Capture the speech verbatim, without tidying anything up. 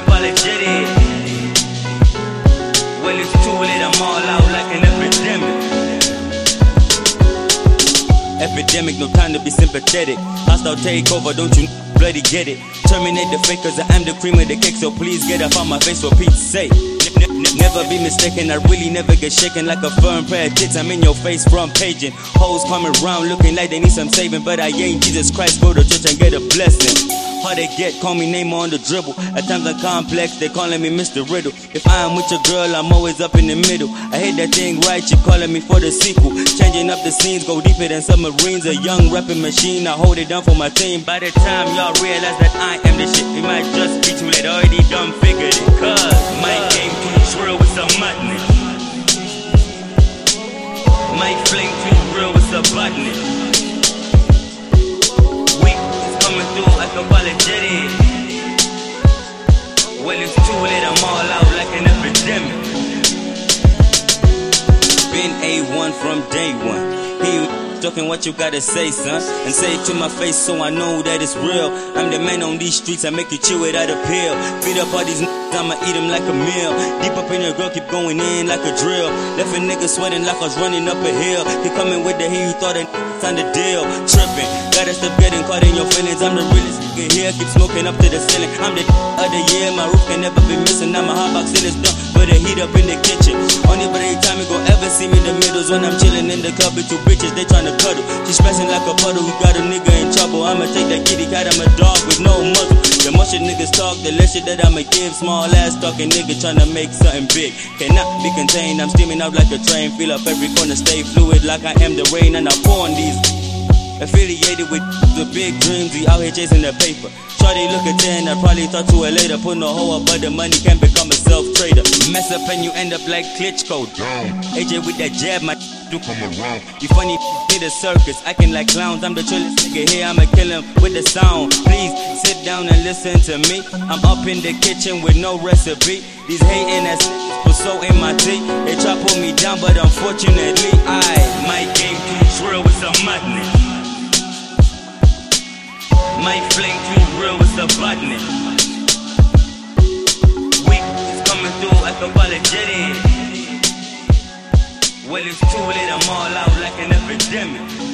apologetic. Well, it's too late, I'm all out like an epidemic. Epidemic, no time to be sympathetic. Hostile takeover, don't you bloody get it? Terminate the fake, cause I am the cream of the cake. So please get up on my face for Pete's sake. Never be mistaken, I really never get shaken like a firm pair of tits. I'm in your face front paging. Hoes coming round looking like they need some saving, but I ain't Jesus Christ, go to church and get a blessing. How they get, call me name on the dribble. At times I'm complex, they calling me Mister Riddle. If I am with your girl, I'm always up in the middle. I hate that thing right, you calling me for the sequel. Changing up the scenes, go deeper than submarines. A young rapping machine, I hold it down for my team. By the time y'all realize that I am the shit, it might just be too late, already done figured it. Cause my game too real with some madness. My flame too real with some badness. Weak is coming through like apologetic. Well, it's too late, I'm all out like an epidemic. Been A one from day one. He talking what you gotta say, son, and say it to my face so I know that it's real. I'm the man on these streets, I make you chew without a pill. Feed up all these n****s, I'ma eat them like a meal. Deep up in your girl, keep going in like a drill. Left a nigga sweating like I was running up a hill. He coming with the heat, you thought that on the deal. Tripping, gotta stop getting caught in your feelings. I'm the realest nigga here, keep smoking up to the ceiling. I'm the of the year, my roof can never be missing. Now my hot box in is done, but the heat up in the kitchen. Only by the time you gon' ever see me in the middles when I'm chilling in the club with two bitches, they tryna cuddle. She splashing like a puddle, we got a nigga in trouble. I'ma take that kitty cat, I'm a dog with no muzzle. The more shit niggas talk, the less shit that I'ma give. Small ass talking nigga tryna make something big. Cannot be contained, I'm steaming out like a train. Fill up every corner, stay fluid like I am the rain. And I pour on these. Affiliated with the big dreams, we out here chasing the paper. Shorty look at ten, I probably thought to her later. Put no hoe up, but the money can become a self-trader. Mess up and you end up like Klitschko. A J with that jab, my do come around. You funny need a circus, acting like clowns. I'm the trillest nigga here, I'ma kill him with the sound. Please sit down and listen to me. I'm up in the kitchen with no recipe. These hating ass put so in my teeth. They try pull me down, but unfortunately I my game too real with some madness. My flame too real with the badness. Weak is coming through like apologetic. Well, it's too late, I'm all out like an epidemic.